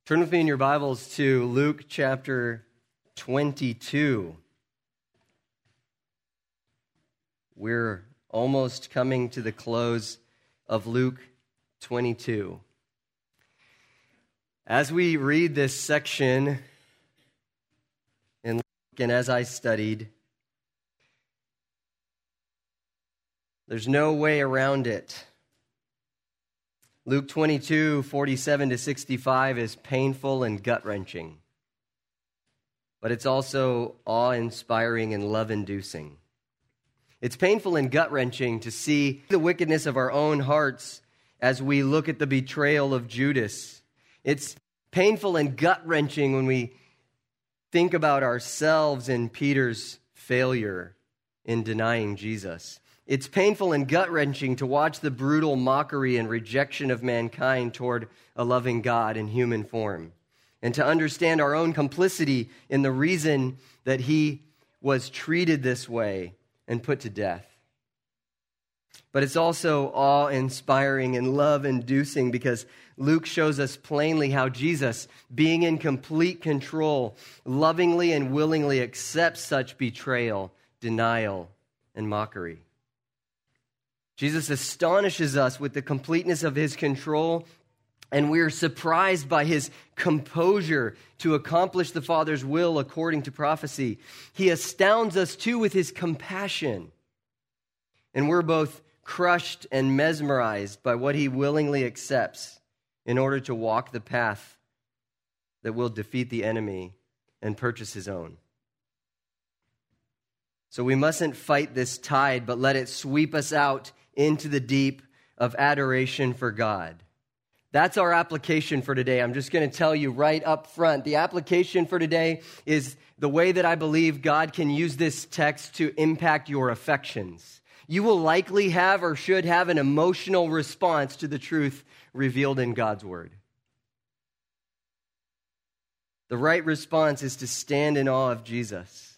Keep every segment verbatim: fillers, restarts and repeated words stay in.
Turn with me in your Bibles to Luke chapter twenty-two. We're almost coming to the close of Luke twenty-two. As we read this section in Luke, and as I studied, there's no way around it. Luke twenty-two, forty-seven to sixty-five is painful and gut-wrenching, but it's also awe-inspiring and love-inducing. It's painful and gut-wrenching to see the wickedness of our own hearts as we look at the betrayal of Judas. It's painful and gut-wrenching when we think about ourselves and Peter's failure in denying Jesus. It's painful and gut-wrenching to watch the brutal mockery and rejection of mankind toward a loving God in human form, and to understand our own complicity in the reason that he was treated this way and put to death. But it's also awe-inspiring and love-inducing because Luke shows us plainly how Jesus, being in complete control, lovingly and willingly accepts such betrayal, denial, and mockery. Jesus astonishes us with the completeness of his control, and we are surprised by his composure to accomplish the Father's will according to prophecy. He astounds us too with his compassion, and we're both crushed and mesmerized by what he willingly accepts in order to walk the path that will defeat the enemy and purchase his own. So we mustn't fight this tide, but let it sweep us out into the deep of adoration for God. That's our application for today. I'm just going to tell you right up front. The application for today is the way that I believe God can use this text to impact your affections. You will likely have or should have an emotional response to the truth revealed in God's word. The right response is to stand in awe of Jesus.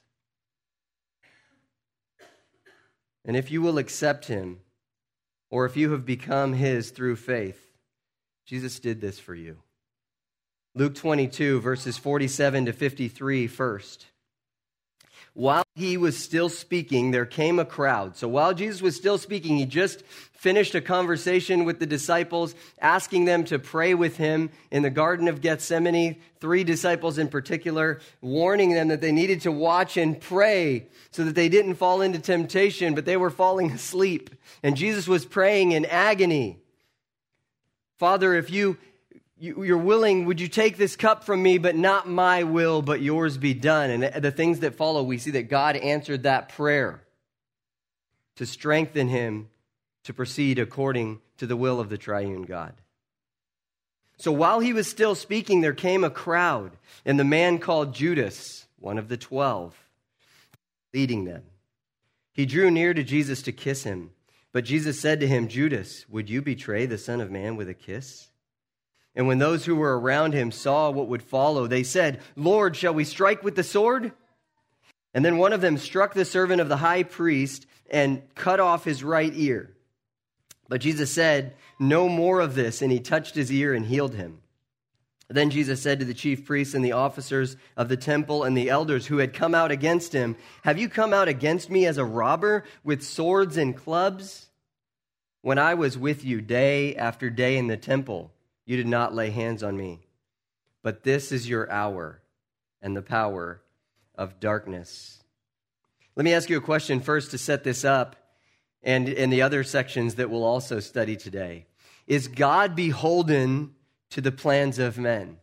And if you will accept him, or if you have become his through faith, Jesus did this for you. Luke twenty-two, verses forty-seven to fifty-three first. While he was still speaking, there came a crowd. So while Jesus was still speaking, he just finished a conversation with the disciples, asking them to pray with him in the Garden of Gethsemane, three disciples in particular, warning them that they needed to watch and pray so that they didn't fall into temptation, but they were falling asleep. And Jesus was praying in agony. Father, if you you're willing, would you take this cup from me, but not my will, but yours be done? And the things that follow, we see that God answered that prayer to strengthen him to proceed according to the will of the triune God. So while he was still speaking, there came a crowd, and the man called Judas, one of the twelve, leading them. He drew near to Jesus to kiss him, but Jesus said to him, Judas, would you betray the Son of Man with a kiss? And when those who were around him saw what would follow, they said, Lord, shall we strike with the sword? And then one of them struck the servant of the high priest and cut off his right ear. But Jesus said, no more of this, and he touched his ear and healed him. Then Jesus said to the chief priests and the officers of the temple and the elders who had come out against him, have you come out against me as a robber with swords and clubs? When I was with you day after day in the temple, you did not lay hands on me. But this is your hour and the power of darkness. Let me ask you a question first to set this up, and in the other sections that we'll also study today. Is God beholden to the plans of men?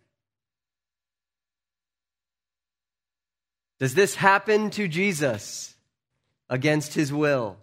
Does this happen to Jesus against his will?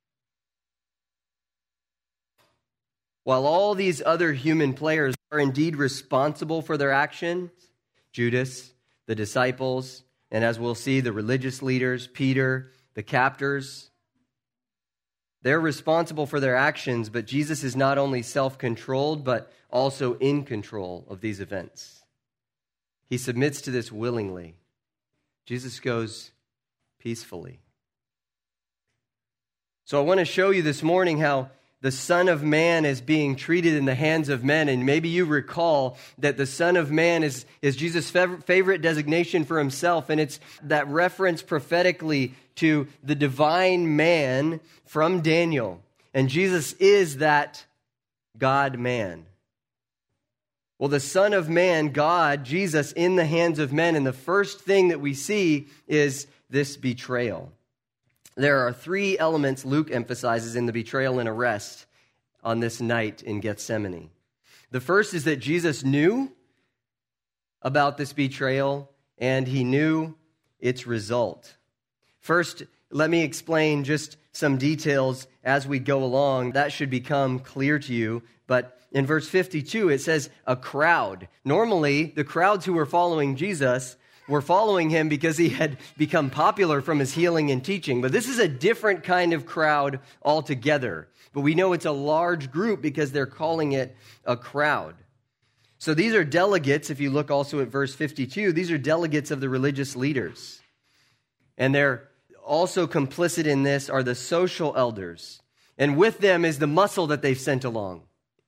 While all these other human players are indeed responsible for their actions, Judas, the disciples, and as we'll see, the religious leaders, Peter, the captors, they're responsible for their actions, but Jesus is not only self-controlled, but also in control of these events. He submits to this willingly. Jesus goes peacefully. So I want to show you this morning how the Son of Man is being treated in the hands of men. And maybe you recall that the Son of Man is, is Jesus' favorite designation for himself. And it's that reference prophetically to the divine man from Daniel. And Jesus is that God-man. Well, the Son of Man, God, Jesus, in the hands of men. And the first thing that we see is this betrayal. There are three elements Luke emphasizes in the betrayal and arrest on this night in Gethsemane. The first is that Jesus knew about this betrayal, and he knew its result. First, let me explain just some details as we go along. That should become clear to you. But in verse fifty-two, it says a crowd. Normally, the crowds who were following Jesus were following him because he had become popular from his healing and teaching. But this is a different kind of crowd altogether. But we know it's a large group because they're calling it a crowd. So these are delegates, if you look also at verse fifty-two, these are delegates of the religious leaders. And they're also complicit in this are the social elders. And with them is the muscle that they've sent along.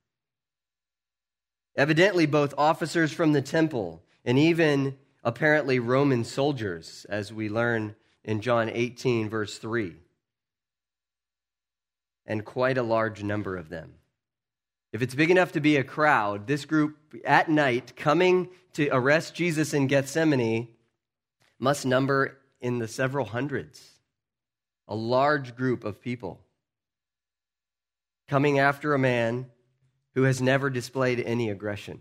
Evidently, both officers from the temple and even apparently Roman soldiers, as we learn in John eighteen, verse three. And quite a large number of them. If it's big enough to be a crowd, this group at night coming to arrest Jesus in Gethsemane must number in the several hundreds. A large group of people coming after a man who has never displayed any aggression.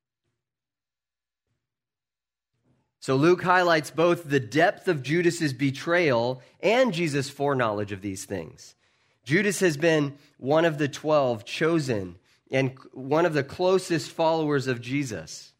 So Luke highlights both the depth of Judas's betrayal and Jesus' foreknowledge of these things. Judas has been one of the twelve chosen and one of the closest followers of Jesus.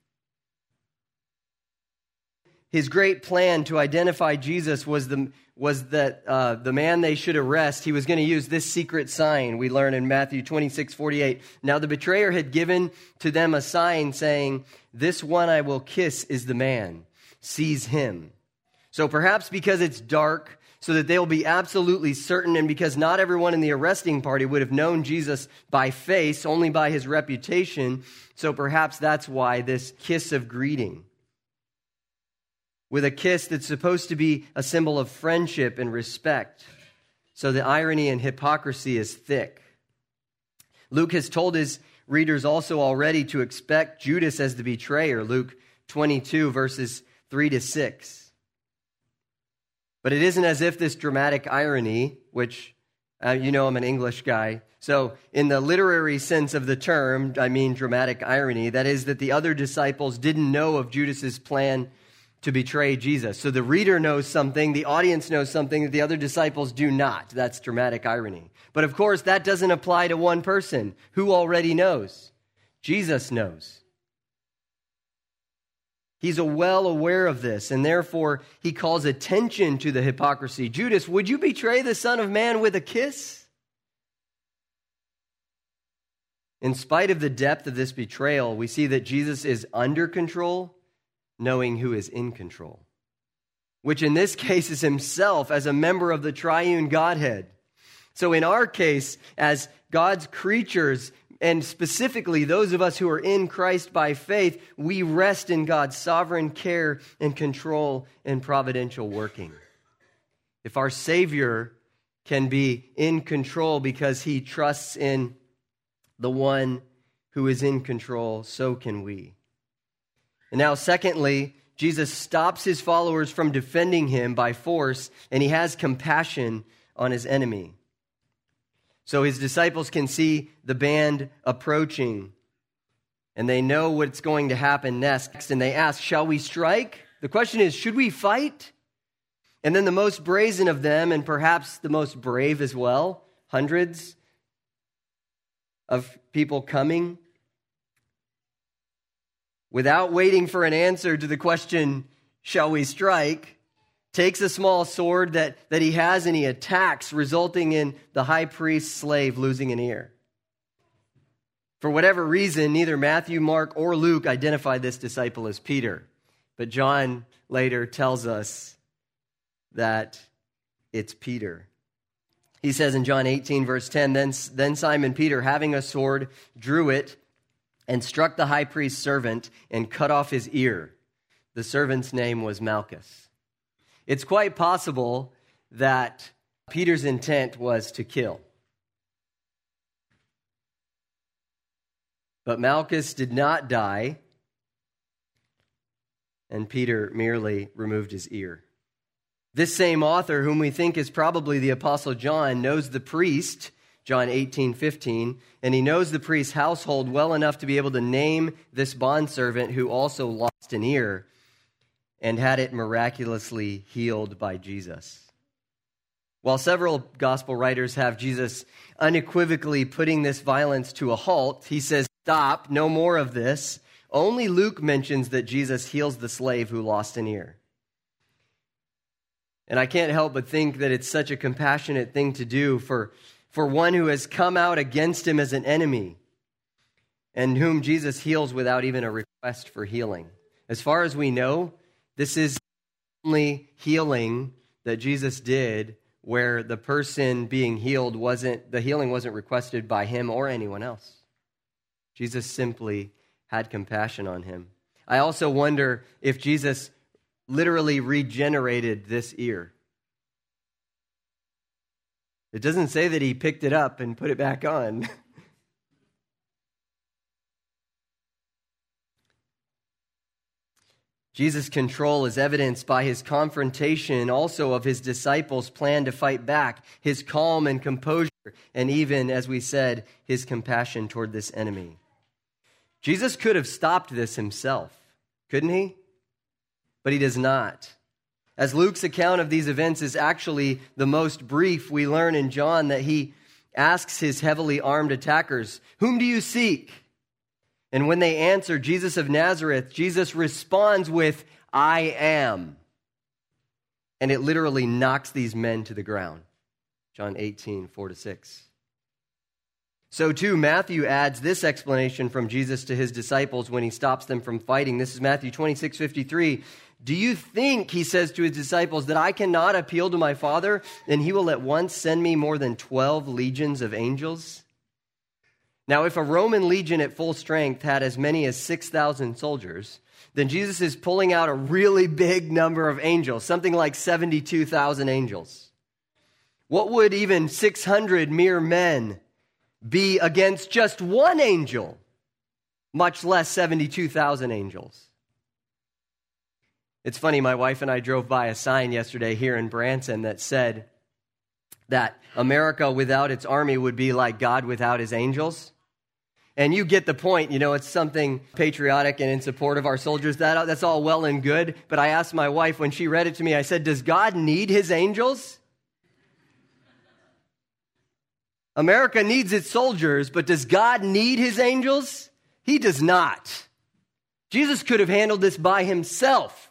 His great plan to identify Jesus was the was that uh, the man they should arrest, he was going to use this secret sign we learn in Matthew twenty-six forty-eight. Now the betrayer had given to them a sign saying, "This one I will kiss is the man. Seize him." So perhaps because it's dark, so that they'll be absolutely certain, and because not everyone in the arresting party would have known Jesus by face, only by his reputation, so perhaps that's why this kiss of greeting. With a kiss that's supposed to be a symbol of friendship and respect. So the irony and hypocrisy is thick. Luke has told his readers also already to expect Judas as the betrayer, Luke twenty-two, verses three to six. But it isn't as if this dramatic irony, which, uh, you know I'm an English guy, so in the literary sense of the term, I mean dramatic irony, that is that the other disciples didn't know of Judas's plan to betray Jesus. So the reader knows something, the audience knows something that the other disciples do not. That's dramatic irony. But of course, that doesn't apply to one person who already knows. Jesus knows. He's well aware of this, and therefore he calls attention to the hypocrisy. Judas, would you betray the Son of Man with a kiss? In spite of the depth of this betrayal, we see that Jesus is under control, knowing who is in control, which in this case is himself as a member of the triune Godhead. So in our case, as God's creatures, and specifically those of us who are in Christ by faith, we rest in God's sovereign care and control and providential working. If our Savior can be in control because he trusts in the one who is in control, so can we. And now, secondly, Jesus stops his followers from defending him by force, and he has compassion on his enemy. So his disciples can see the band approaching, and they know what's going to happen next, and they ask, shall we strike? The question is, should we fight? And then the most brazen of them, and perhaps the most brave as well, hundreds of people coming, without waiting for an answer to the question, shall we strike, takes a small sword that, that he has and he attacks, resulting in the high priest's slave losing an ear. For whatever reason, neither Matthew, Mark, or Luke identify this disciple as Peter. But John later tells us that it's Peter. He says in John eighteen, verse ten, then, then Simon Peter, having a sword, drew it and struck the high priest's servant and cut off his ear. The servant's name was Malchus. It's quite possible that Peter's intent was to kill. But Malchus did not die, and Peter merely removed his ear. This same author, whom we think is probably the Apostle John, knows the priest, John eighteen fifteen, and he knows the priest's household well enough to be able to name this bondservant who also lost an ear and had it miraculously healed by Jesus. While several gospel writers have Jesus unequivocally putting this violence to a halt, he says, stop, no more of this. Only Luke mentions that Jesus heals the slave who lost an ear. And I can't help but think that it's such a compassionate thing to do for, for one who has come out against him as an enemy and whom Jesus heals without even a request for healing. As far as we know, this is the only healing that Jesus did where the person being healed wasn't, the healing wasn't requested by him or anyone else. Jesus simply had compassion on him. I also wonder if Jesus literally regenerated this ear. It doesn't say that he picked it up and put it back on. Jesus' control is evidenced by his confrontation also of his disciples' plan to fight back, his calm and composure, and even, as we said, his compassion toward this enemy. Jesus could have stopped this himself, couldn't he? But he does not. As Luke's account of these events is actually the most brief, we learn in John that he asks his heavily armed attackers, "Whom do you seek?" And when they answer, "Jesus of Nazareth," Jesus responds with, "I am." And it literally knocks these men to the ground. John eighteen, four to six. So too, Matthew adds this explanation from Jesus to his disciples when he stops them from fighting. This is Matthew twenty-six, fifty-three. "Do you think," he says to his disciples, "that I cannot appeal to my Father, and he will at once send me more than twelve legions of angels?" Now, if a Roman legion at full strength had as many as six thousand soldiers, then Jesus is pulling out a really big number of angels, something like seventy-two thousand angels. What would even six hundred mere men be against just one angel, much less seventy-two thousand angels? It's funny, my wife and I drove by a sign yesterday here in Branson that said that America without its army would be like God without his angels. And you get the point, you know, it's something patriotic and in support of our soldiers. That, that's all well and good. But I asked my wife when she read it to me, I said, does God need his angels? America needs its soldiers, but does God need his angels? He does not. Jesus could have handled this by himself.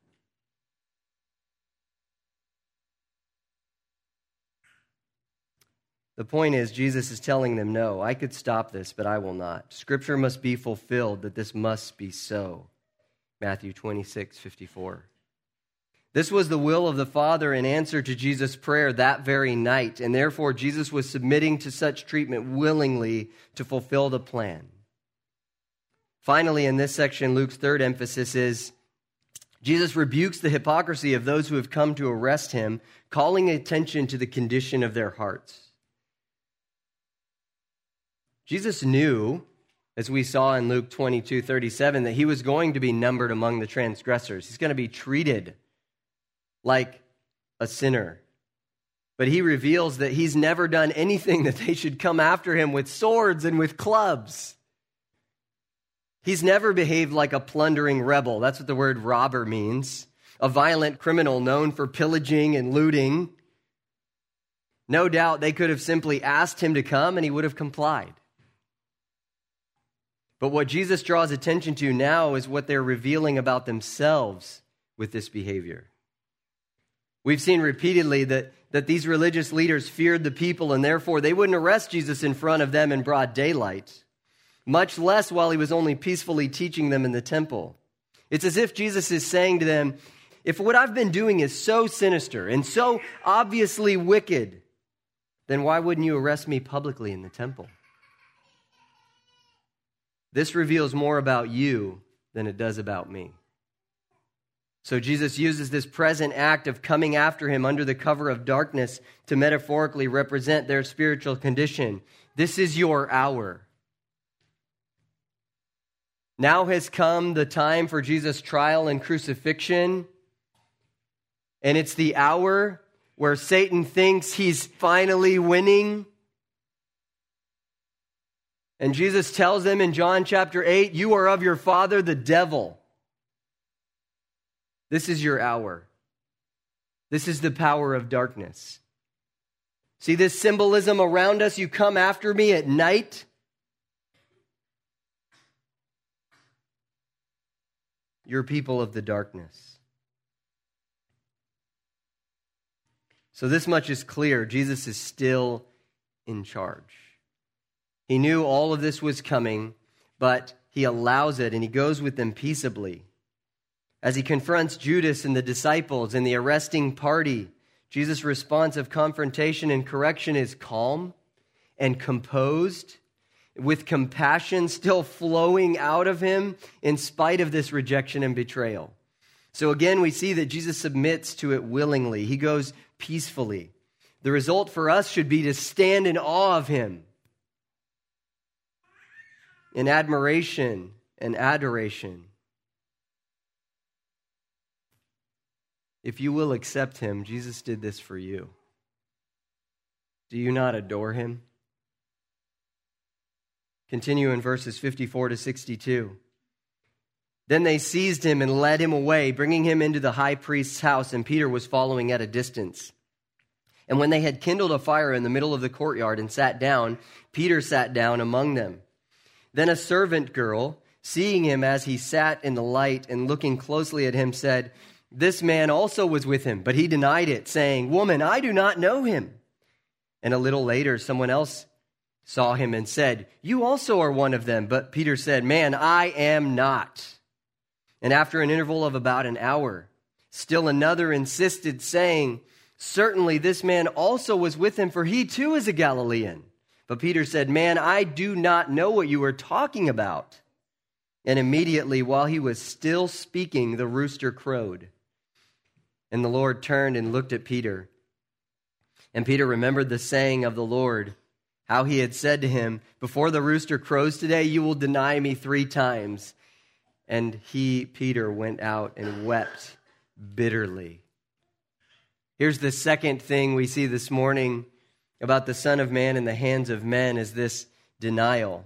The point is, Jesus is telling them, no, I could stop this, but I will not. Scripture must be fulfilled that this must be so. Matthew twenty-six, fifty-four. This was the will of the Father in answer to Jesus' prayer that very night, and therefore Jesus was submitting to such treatment willingly to fulfill the plan. Finally, in this section, Luke's third emphasis is Jesus rebukes the hypocrisy of those who have come to arrest him, calling attention to the condition of their hearts. Jesus knew, as we saw in Luke twenty-two, thirty-seven, that he was going to be numbered among the transgressors. He's going to be treated like a sinner. But he reveals that he's never done anything that they should come after him with swords and with clubs. He's never behaved like a plundering rebel. That's what the word robber means. A violent criminal known for pillaging and looting. No doubt they could have simply asked him to come and he would have complied. But what Jesus draws attention to now is what they're revealing about themselves with this behavior. We've seen repeatedly that, that these religious leaders feared the people and therefore they wouldn't arrest Jesus in front of them in broad daylight, much less while he was only peacefully teaching them in the temple. It's as if Jesus is saying to them, if what I've been doing is so sinister and so obviously wicked, then why wouldn't you arrest me publicly in the temple? This reveals more about you than it does about me. So Jesus uses this present act of coming after him under the cover of darkness to metaphorically represent their spiritual condition. This is your hour. Now has come the time for Jesus' trial and crucifixion, and it's the hour where Satan thinks he's finally winning. And Jesus tells them in John chapter eight, you are of your father, the devil. This is your hour. This is the power of darkness. See this symbolism around us? You come after me at night. You're people of the darkness. So this much is clear. Jesus is still in charge. He knew all of this was coming, but he allows it and he goes with them peaceably. As he confronts Judas and the disciples and the arresting party, Jesus' response of confrontation and correction is calm and composed, with compassion still flowing out of him in spite of this rejection and betrayal. So again, we see that Jesus submits to it willingly. He goes peacefully. The result for us should be to stand in awe of him, in admiration and adoration. If you will accept him, Jesus did this for you. Do you not adore him? Continue in verses fifty-four to sixty-two. Then they seized him and led him away, bringing him into the high priest's house, and Peter was following at a distance. And when they had kindled a fire in the middle of the courtyard and sat down, Peter sat down among them. Then a servant girl, seeing him as he sat in the light and looking closely at him, said, this man also was with him, but he denied it, saying, woman, I do not know him. And a little later, someone else saw him and said, you also are one of them. But Peter said, man, I am not. And after an interval of about an hour, still another insisted, saying, certainly this man also was with him, for he too is a Galilean. But Peter said, man, I do not know what you are talking about. And immediately, while he was still speaking, the rooster crowed. And the Lord turned and looked at Peter. And Peter remembered the saying of the Lord, how he had said to him, before the rooster crows today, you will deny me three times. And he, Peter, went out and wept bitterly. Here's the second thing we see this morning about the Son of Man in the hands of men, is this denial.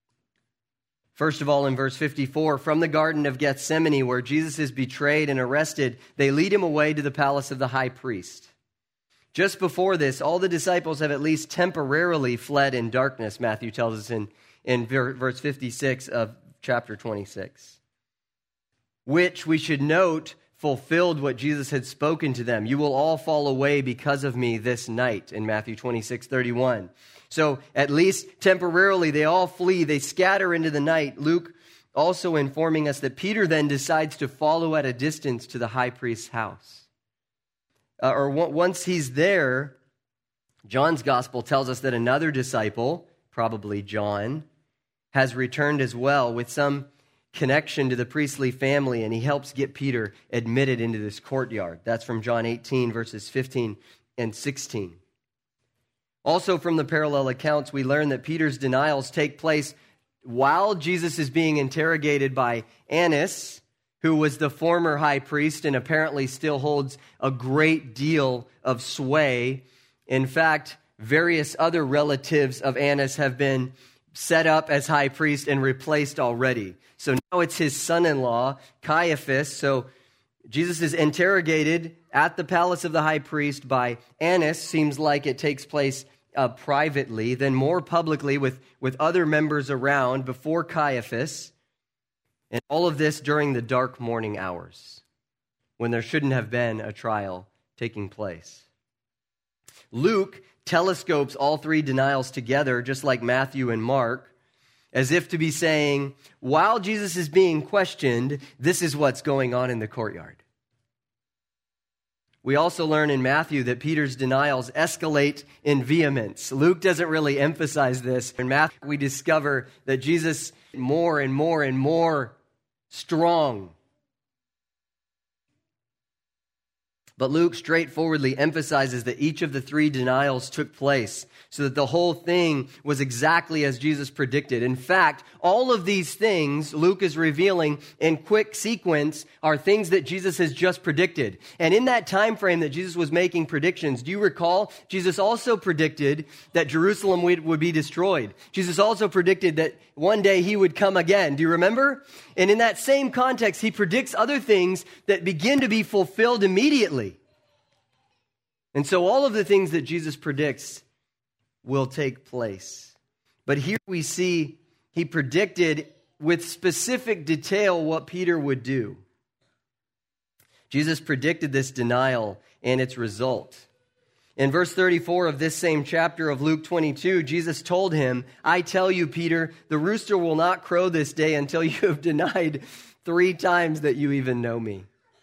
First of all, in verse fifty-four, from the Garden of Gethsemane, where Jesus is betrayed and arrested, they lead him away to the palace of the high priest. Just before this, all the disciples have at least temporarily fled in darkness, Matthew tells us in, in verse fifty-six of chapter twenty-six, which we should note fulfilled what Jesus had spoken to them. You will all fall away because of me this night, in Matthew twenty-six thirty-one. So at least temporarily, they all flee. They scatter into the night. Luke also informing us that Peter then decides to follow at a distance to the high priest's house. Uh, or w- once he's there, John's gospel tells us that another disciple, probably John, has returned as well with some connection to the priestly family, and he helps get Peter admitted into this courtyard. That's from John eighteen, verses fifteen and sixteen. Also from the parallel accounts, we learn that Peter's denials take place while Jesus is being interrogated by Annas, who was the former high priest and apparently still holds a great deal of sway. In fact, various other relatives of Annas have been set up as high priest and replaced already. So now it's his son-in-law, Caiaphas. So Jesus is interrogated at the palace of the high priest by Annas. Seems like it takes place uh, privately, then more publicly with, with other members around before Caiaphas. And all of this during the dark morning hours, when there shouldn't have been a trial taking place. Luke telescopes all three denials together, just like Matthew and Mark, as if to be saying, while Jesus is being questioned, this is what's going on in the courtyard. We also learn in Matthew that Peter's denials escalate in vehemence. Luke doesn't really emphasize this. In Matthew, we discover that Jesus more and more and more strong. But Luke straightforwardly emphasizes that each of the three denials took place so that the whole thing was exactly as Jesus predicted. In fact, all of these things Luke is revealing in quick sequence are things that Jesus has just predicted. And in that time frame that Jesus was making predictions, do you recall Jesus also predicted that Jerusalem would, would be destroyed? Jesus also predicted that one day he would come again. Do you remember? And in that same context, he predicts other things that begin to be fulfilled immediately. And so all of the things that Jesus predicts will take place. But here we see he predicted with specific detail what Peter would do. Jesus predicted this denial and its result. In verse thirty-four of this same chapter of Luke twenty-two, Jesus told him, "I tell you, Peter, the rooster will not crow this day until you have denied three times that you even know me."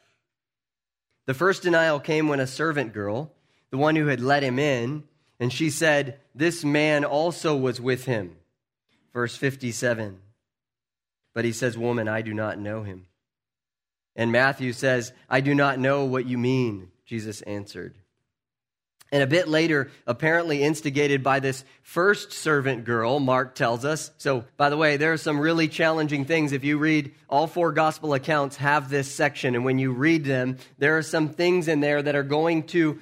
The first denial came when a servant girl, the one who had let him in, and she said, "This man also was with him." Verse fifty-seven. But he says, "Woman, I do not know him." And Matthew says, "I do not know what you mean," Jesus answered. And a bit later, apparently instigated by this first servant girl, Mark tells us. So, by the way, there are some really challenging things. If you read, all four gospel accounts have this section. And when you read them, there are some things in there that are going to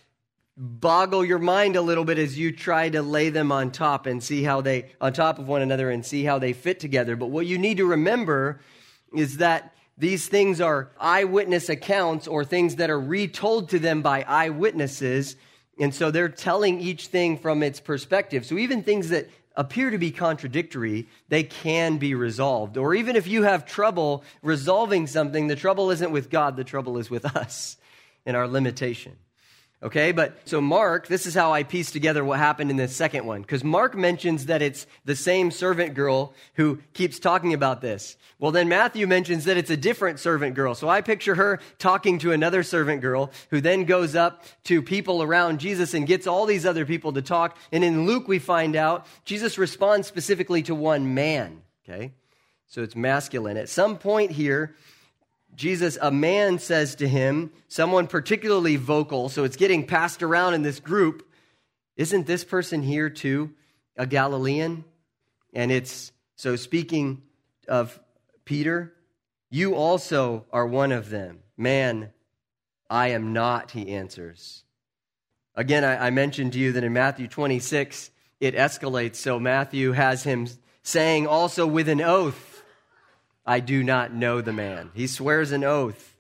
boggle your mind a little bit as you try to lay them on top and see how they, on top of one another and see how they fit together. But what you need to remember is that these things are eyewitness accounts or things that are retold to them by eyewitnesses. And so they're telling each thing from its perspective. So even things that appear to be contradictory, they can be resolved. Or even if you have trouble resolving something, the trouble isn't with God, the trouble is with us and our limitation. Okay, but so Mark, this is how I piece together what happened in this second one. Because Mark mentions that it's the same servant girl who keeps talking about this. Well, then Matthew mentions that it's a different servant girl. So I picture her talking to another servant girl who then goes up to people around Jesus and gets all these other people to talk. And in Luke, we find out Jesus responds specifically to one man. Okay, so it's masculine. At some point here, Jesus, a man says to him, someone particularly vocal, so it's getting passed around in this group, "Isn't this person here too a Galilean?" And it's, so speaking of Peter, "You also are one of them." "Man, I am not," he answers. Again, I, I mentioned to you that in Matthew twenty-six, it escalates. So Matthew has him saying also with an oath, "I do not know the man." He swears an oath.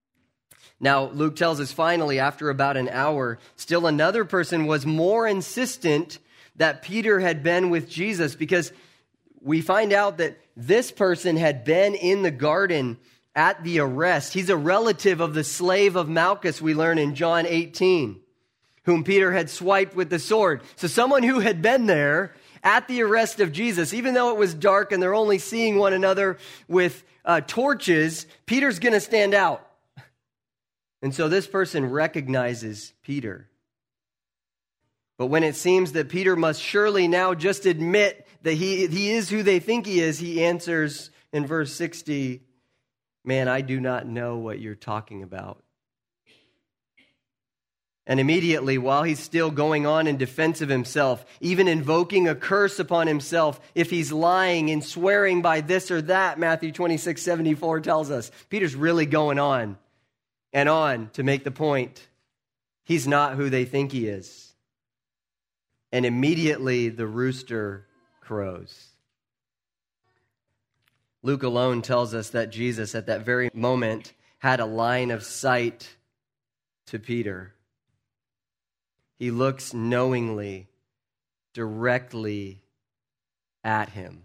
Now, Luke tells us finally, after about an hour, still another person was more insistent that Peter had been with Jesus, because we find out that this person had been in the garden at the arrest. He's a relative of the slave of Malchus, we learn in John eighteen, whom Peter had swiped with the sword. So someone who had been there at the arrest of Jesus, even though it was dark and they're only seeing one another with uh, torches, Peter's going to stand out. And so this person recognizes Peter. But when it seems that Peter must surely now just admit that he, he is who they think he is, he answers in verse sixty, "Man, I do not know what you're talking about." And immediately, while he's still going on in defense of himself, even invoking a curse upon himself, if he's lying and swearing by this or that, Matthew twenty-six seventy-four tells us, Peter's really going on and on to make the point he's not who they think he is. And immediately the rooster crows. Luke alone tells us that Jesus at that very moment had a line of sight to Peter. He looks knowingly, directly at him.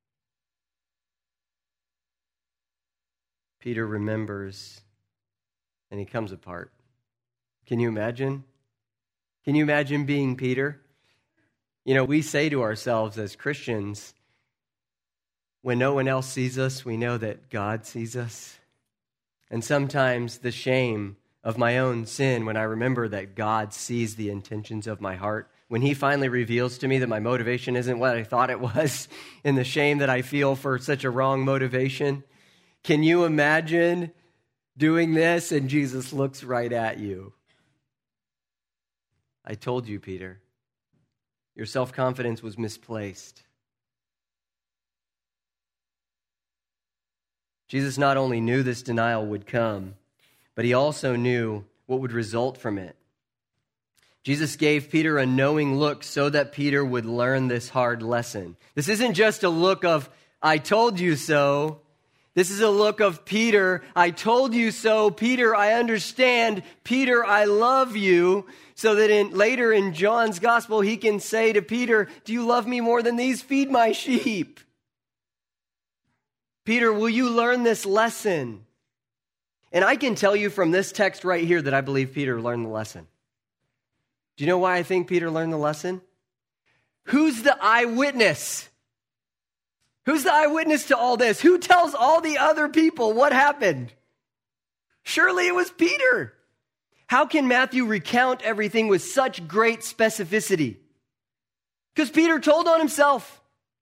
Peter remembers, and he comes apart. Can you imagine? Can you imagine being Peter? You know, we say to ourselves as Christians, when no one else sees us, we know that God sees us. And sometimes the shame of my own sin when I remember that God sees the intentions of my heart. When he finally reveals to me that my motivation isn't what I thought it was, and the shame that I feel for such a wrong motivation. Can you imagine doing this and Jesus looks right at you? I told you, Peter, your self-confidence was misplaced. Jesus not only knew this denial would come, but he also knew what would result from it. Jesus gave Peter a knowing look so that Peter would learn this hard lesson. This isn't just a look of, I told you so. This is a look of, Peter, I told you so. Peter, I understand. Peter, I love you. So that in, later in John's gospel, he can say to Peter, do you love me more than these? Feed my sheep. Peter, will you learn this lesson? And I can tell you from this text right here that I believe Peter learned the lesson. Do you know why I think Peter learned the lesson? Who's the eyewitness? Who's the eyewitness to all this? Who tells all the other people what happened? Surely it was Peter. How can Matthew recount everything with such great specificity? Because Peter told on himself.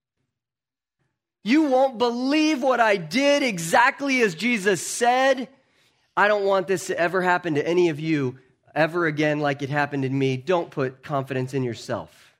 You won't believe what I did exactly as Jesus said. I don't want this to ever happen to any of you ever again like it happened in me. Don't put confidence in yourself.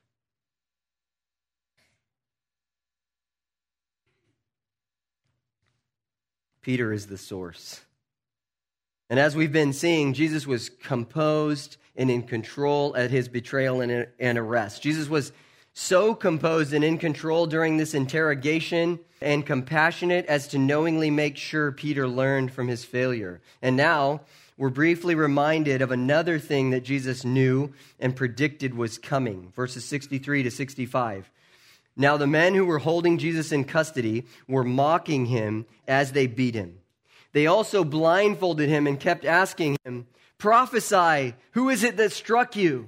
Peter is the source. And as we've been seeing, Jesus was composed and in control at his betrayal and, and arrest. Jesus was so composed and in control during this interrogation and compassionate as to knowingly make sure Peter learned from his failure. And now we're briefly reminded of another thing that Jesus knew and predicted was coming. Verses sixty-three to sixty-five. Now the men who were holding Jesus in custody were mocking him as they beat him. They also blindfolded him and kept asking him, prophesy, who is it that struck you?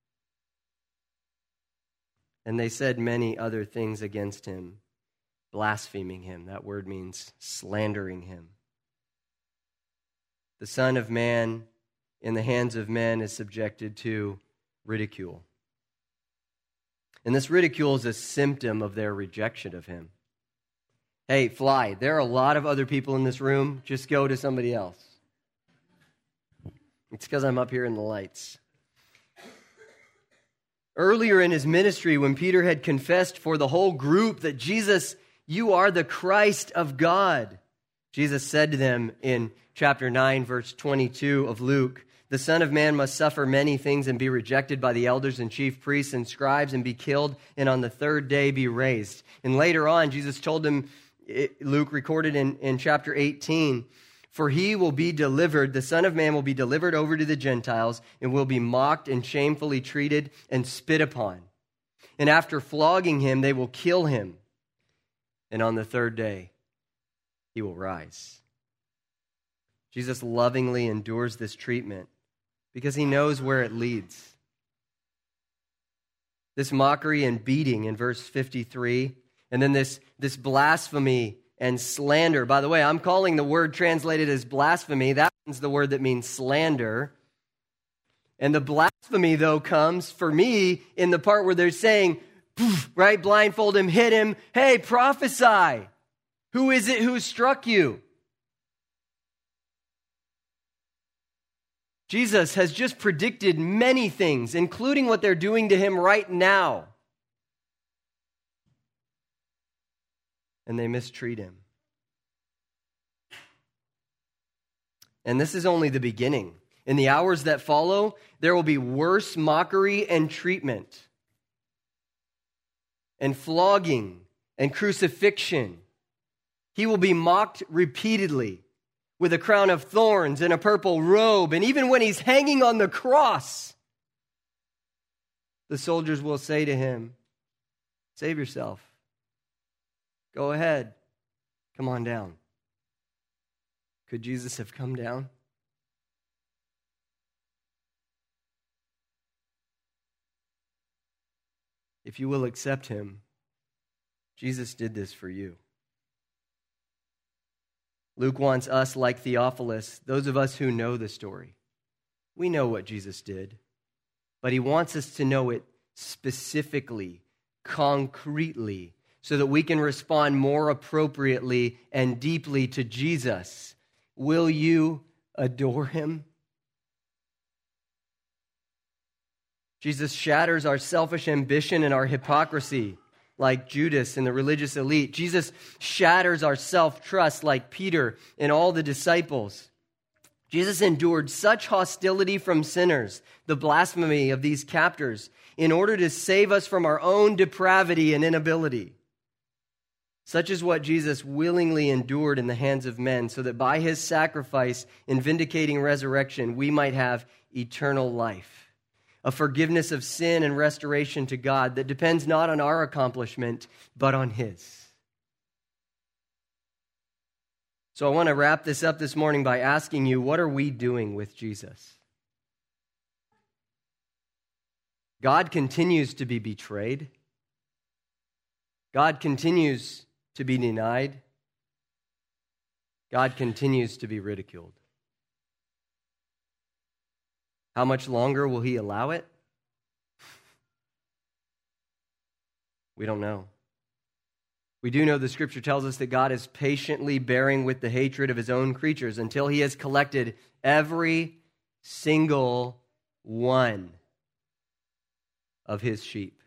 And they said many other things against him, blaspheming him. That word means slandering him. The Son of Man in the hands of men is subjected to ridicule. And this ridicule is a symptom of their rejection of him. Hey, fly, there are a lot of other people in this room. Just go to somebody else. It's because I'm up here in the lights. Earlier in his ministry, when Peter had confessed for the whole group that Jesus, you are the Christ of God, Jesus said to them in chapter nine, verse twenty-two of Luke, the Son of Man must suffer many things and be rejected by the elders and chief priests and scribes and be killed and on the third day be raised. And later on, Jesus told them, Luke recorded in, in chapter eighteen, for he will be delivered, the Son of Man will be delivered over to the Gentiles and will be mocked and shamefully treated and spit upon. And after flogging him, they will kill him. And on the third day, he will rise. Jesus lovingly endures this treatment because he knows where it leads. This mockery and beating in verse fifty-three, and then this, this blasphemy and slander. By the way, I'm calling the word translated as blasphemy. That one's the word that means slander. And the blasphemy, though, comes for me in the part where they're saying, right, blindfold him, hit him. Hey, prophesy. Who is it who struck you? Jesus has just predicted many things, including what they're doing to him right now. And they mistreat him. And this is only the beginning. In the hours that follow, there will be worse mockery and treatment, and flogging and crucifixion. He will be mocked repeatedly with a crown of thorns and a purple robe. And even when he's hanging on the cross, the soldiers will say to him, save yourself. Go ahead. Come on down. Could Jesus have come down? If you will accept him, Jesus did this for you. Luke wants us, like Theophilus, those of us who know the story, We know what Jesus did, but he wants us to know it specifically, concretely, so that we can respond more appropriately and deeply to Jesus. Will you adore him? Jesus shatters our selfish ambition and our hypocrisy, like Judas and the religious elite. Jesus shatters our self-trust, like Peter and all the disciples. Jesus endured such hostility from sinners, the blasphemy of these captors, in order to save us from our own depravity and inability. Such is what Jesus willingly endured in the hands of men, so that by his sacrifice and vindicating resurrection, we might have eternal life, a forgiveness of sin and restoration to God that depends not on our accomplishment, but on his. So I want to wrap this up this morning by asking you, what are we doing with Jesus? God continues to be betrayed. God continues to be denied. God continues to be ridiculed. How much longer will he allow it? We don't know. We do know the scripture tells us that God is patiently bearing with the hatred of his own creatures until he has collected every single one of his sheep.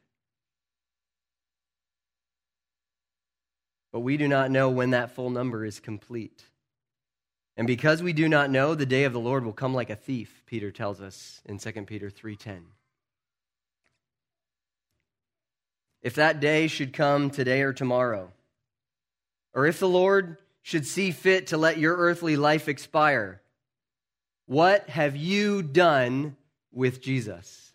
But we do not know when that full number is complete. And because we do not know, the day of the Lord will come like a thief, Peter tells us in Second Peter three ten. If that day should come today or tomorrow, or if the Lord should see fit to let your earthly life expire, what have you done with Jesus?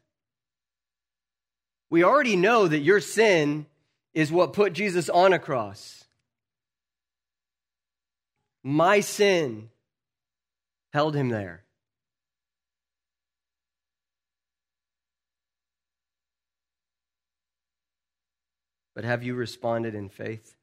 We already know that your sin is what put Jesus on a cross. My sin held him there. But have you responded in faith?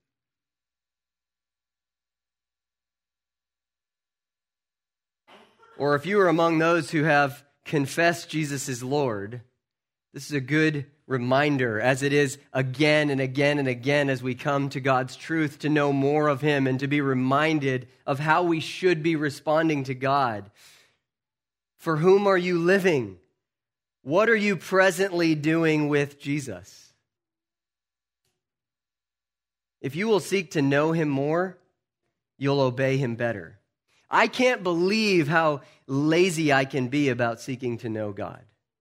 Or if you are among those who have confessed Jesus as Lord, this is a good reminder, as it is again and again and again as we come to God's truth, to know more of him and to be reminded of how we should be responding to God. For whom are you living? What are you presently doing with Jesus? If you will seek to know him more, you'll obey him better. I can't believe how lazy I can be about seeking to know God.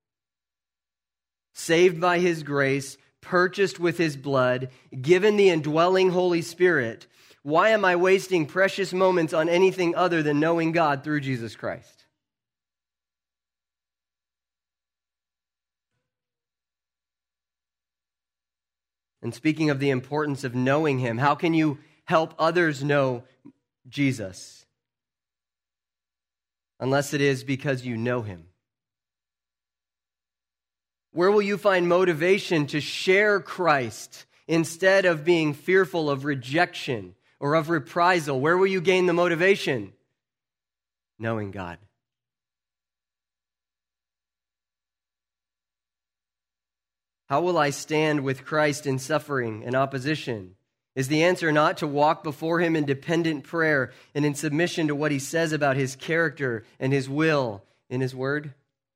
Saved by his grace, purchased with his blood, given the indwelling Holy Spirit, why am I wasting precious moments on anything other than knowing God through Jesus Christ? And speaking of the importance of knowing him, how can you help others know Jesus? Unless it is because you know him. Where will you find motivation to share Christ instead of being fearful of rejection or of reprisal? Where will you gain the motivation? Knowing God. How will I stand with Christ in suffering and opposition? Is the answer not to walk before him in dependent prayer and in submission to what he says about his character and his will in his word?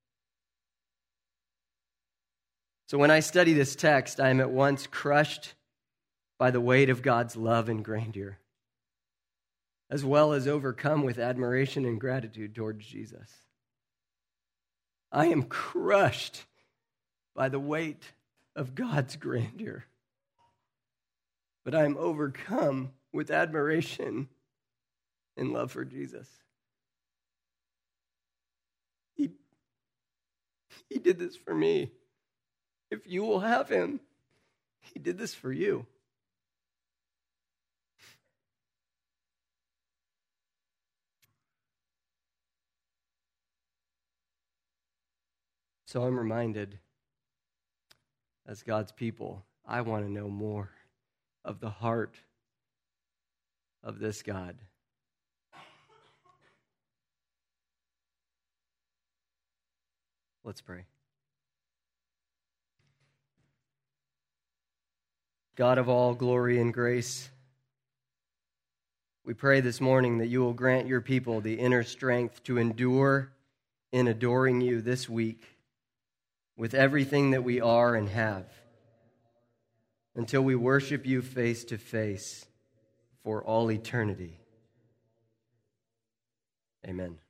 So when I study this text, I am at once crushed by the weight of God's love and grandeur, as well as overcome with admiration and gratitude towards Jesus. I am crushed by the weight of God's grandeur, but I am overcome with admiration and love for Jesus. He, he did this for me. If you will have him, he did this for you. So I'm reminded, as God's people, I want to know more of the heart of this God. Let's pray. God of all glory and grace, we pray this morning that you will grant your people the inner strength to endure in adoring you this week with everything that we are and have, until we worship you face to face for all eternity. Amen.